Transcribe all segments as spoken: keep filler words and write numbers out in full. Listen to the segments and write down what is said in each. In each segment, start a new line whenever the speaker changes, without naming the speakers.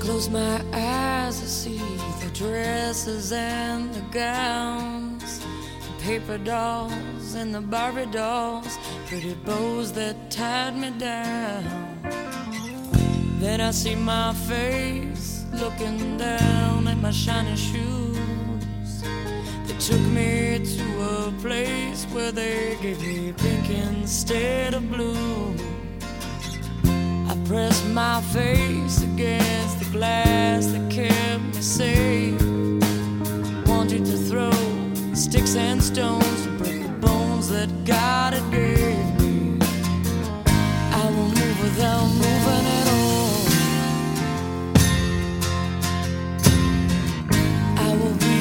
Close my eyes, I see the dresses and the gowns, the paper dolls and the Barbie dolls, pretty bows that tied me down. Then I see my face looking down at my shiny shoes. They took me to a place where they gave me pink instead of blue. I pressed my face against the glass that kept me safe. Wanted to throw sticks and stones to break the bones that God had gave me. I will move without moving at all. I will be.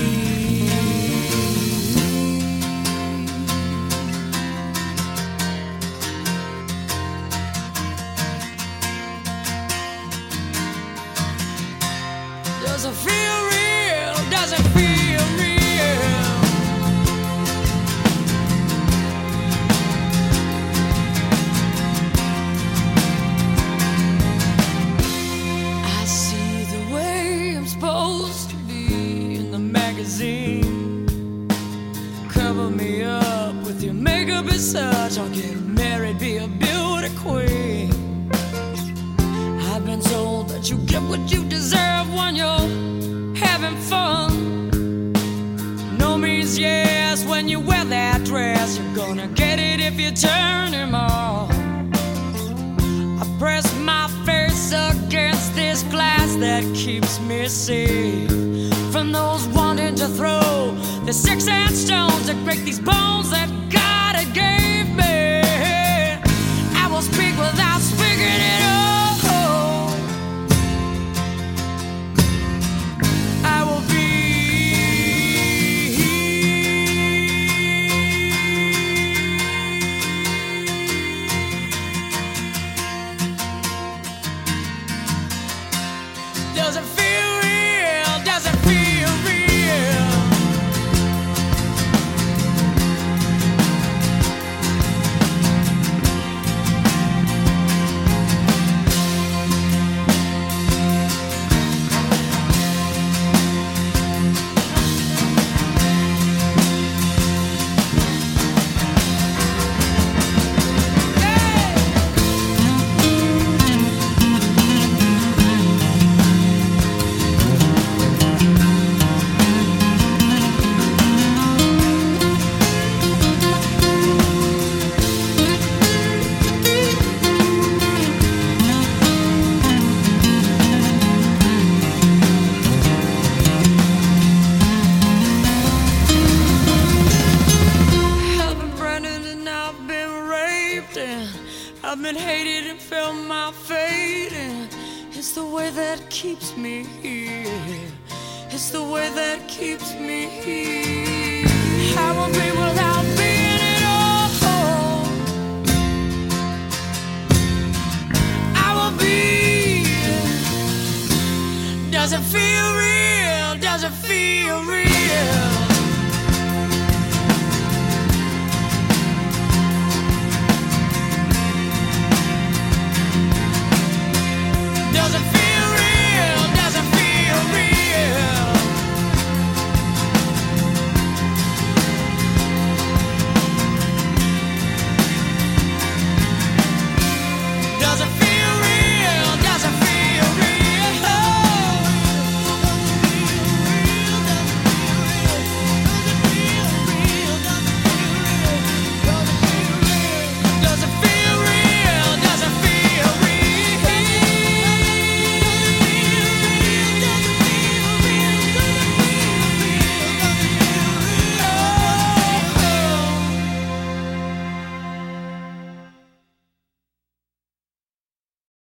Does it feel real? Does it feel real? I see the way I'm supposed to be in the magazine. Cover me up with your makeup and such. I'll get married, be a beauty queen. I've been told that you get what you deserve when you're having fun. No means yes when you wear that dress. You're gonna get it if you turn him on. I press my face against this glass that keeps me safe from those wanting to throw the sticks and stones that break these bones that God had gave me. I will speak without speaking it all. Does it feel real? Does it feel real? I've been hated and felt my fate, and it's the way that keeps me here. It's the way that keeps me here. I won't be without being at all. I will be. Does it feel real? Does it feel real?